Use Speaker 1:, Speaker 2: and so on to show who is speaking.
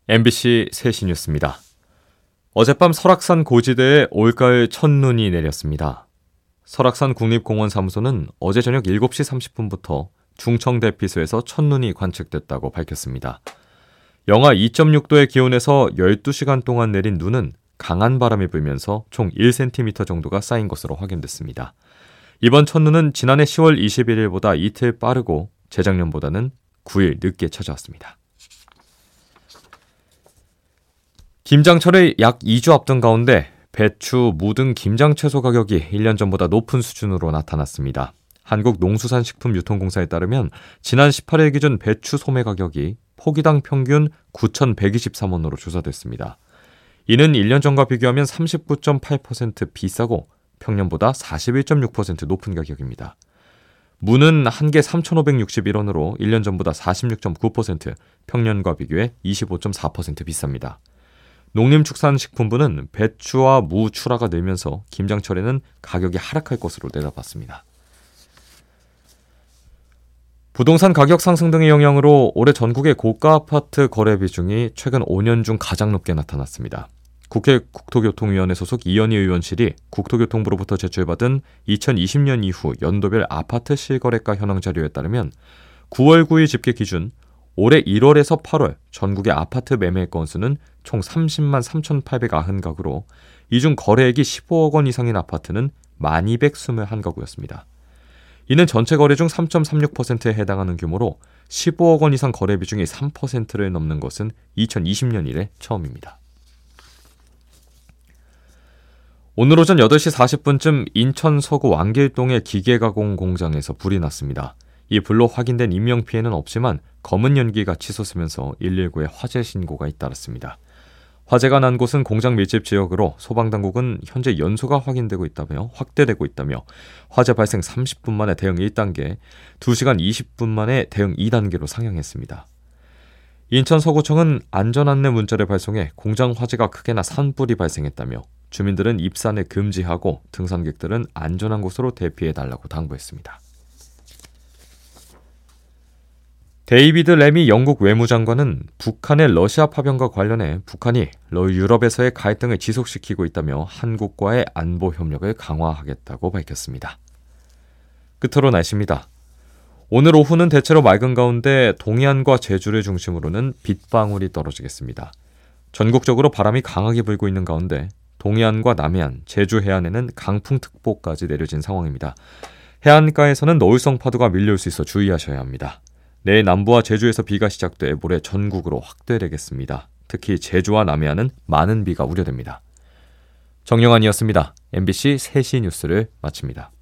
Speaker 1: MBC 세시 뉴스입니다. 어젯밤 설악산 고지대에 올가을 첫눈이 내렸습니다. 설악산 국립공원사무소는 어제 저녁 7시 30분부터 중청대피소에서 첫눈이 관측됐다고 밝혔습니다. 영하 2.6도의 기온에서 12시간 동안 내린 눈은 강한 바람이 불면서 총 1cm 정도가 쌓인 것으로 확인됐습니다. 이번 첫눈은 지난해 10월 21일보다 이틀 빠르고 재작년보다는 9일 늦게 찾아왔습니다. 김장철을 약 2주 앞둔 가운데 배추, 무 등 김장채소 가격이 1년 전보다 높은 수준으로 나타났습니다. 한국농수산식품유통공사에 따르면 지난 18일 기준 배추 소매 가격이 포기당 평균 9,123원으로 조사됐습니다. 이는 1년 전과 비교하면 39.8% 비싸고 평년보다 41.6% 높은 가격입니다. 무는 한 개 3,561원으로 1년 전보다 46.9%, 평년과 비교해 25.4% 비쌉니다. 농림축산식품부는 배추와 무 출하가 늘면서 김장철에는 가격이 하락할 것으로 내다봤습니다. 부동산 가격 상승 등의 영향으로 올해 전국의 고가 아파트 거래 비중이 최근 5년 중 가장 높게 나타났습니다. 국회 국토교통위원회 소속 이현희 의원실이 국토교통부로부터 제출받은 2020년 이후 연도별 아파트 실거래가 현황 자료에 따르면 9월 9일 집계 기준 올해 1월에서 8월 전국의 아파트 매매 건수는 총 30만 3,890가구로 이 중 거래액이 15억 원 이상인 아파트는 1,221가구였습니다. 이는 전체 거래 중 3.36%에 해당하는 규모로 15억 원 이상 거래 비중이 3%를 넘는 것은 2020년 이래 처음입니다. 오늘 오전 8시 40분쯤 인천 서구 왕길동의 기계가공 공장에서 불이 났습니다. 이 불로 확인된 인명피해는 없지만 검은 연기가 치솟으면서 119에 화재 신고가 잇따랐습니다. 화재가 난 곳은 공장 밀집 지역으로 소방당국은 현재 연소가 확대되고 있다며 화재 발생 30분 만에 대응 1단계, 2시간 20분 만에 대응 2단계로 상향했습니다. 인천 서구청은 안전안내 문자를 발송해 공장 화재가 크게 나 산불이 발생했다며 주민들은 입산을 금지하고 등산객들은 안전한 곳으로 대피해달라고 당부했습니다. 데이비드 램이 영국 외무장관은 북한의 러시아 파병과 관련해 북한이 유럽에서의 갈등을 지속시키고 있다며 한국과의 안보 협력을 강화하겠다고 밝혔습니다. 끝으로 날씨입니다. 오늘 오후는 대체로 맑은 가운데 동해안과 제주를 중심으로는 빗방울이 떨어지겠습니다. 전국적으로 바람이 강하게 불고 있는 가운데 동해안과 남해안, 제주 해안에는 강풍특보까지 내려진 상황입니다. 해안가에서는 노을성 파도가 밀려올 수 있어 주의하셔야 합니다. 내일 남부와 제주에서 비가 시작돼 모레 전국으로 확대되겠습니다. 특히 제주와 남해안은 많은 비가 우려됩니다. 정영환이었습니다. MBC 세시 뉴스를 마칩니다.